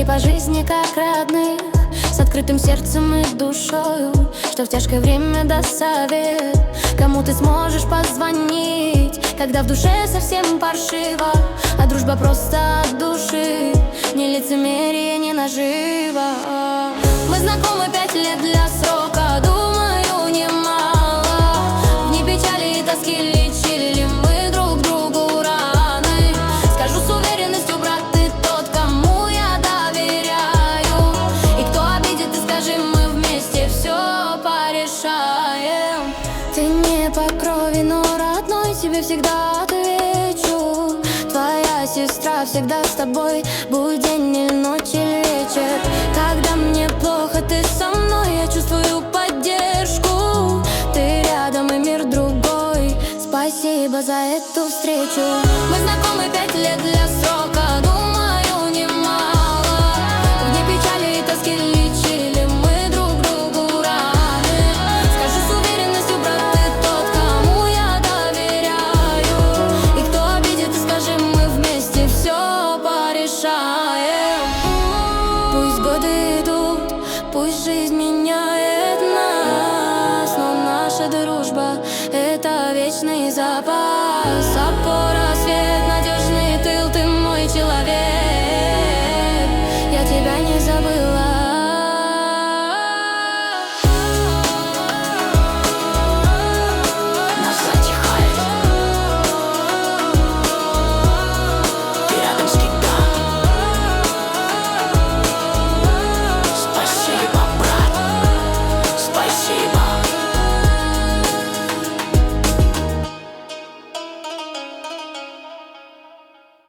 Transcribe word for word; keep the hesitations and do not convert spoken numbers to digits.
людей по жизни как родных, с открытым сердцем и душою, что в тяжкое время даст совет. Кому ты сможешь позвонить, когда в душе совсем паршиво, а дружба просто от души, не лицемерие, не наживо. Мы знакомы пять лет для срока, думаю, немало. В дни печали и тоски лечили мы друг другу раны. Скажу с уверенностью, брат, ты тот, кому я доверяю. И кто обидит, ты скажи, мы вместе все порешаем. Ты не по крови, но родной, тебе всегда отвечу. Твоя сестра всегда с тобой, будь день или ночь или вечер. Когда мне плохо, ты со мной, я чувствую поддержку. Ты рядом и мир другой, спасибо за эту встречу. Мы знакомы пять лет для срока, думаю, немало. В дни печали и тоски лечили мы друг другу раны. Скажу с уверенностью, брат, ты тот, кому я доверяю. И кто обидит, ты скажи, мы вместе все порешаем. Пусть годы идут, пусть жизнь меняет нас, но наша дружба — это вечный запас, опора, свет.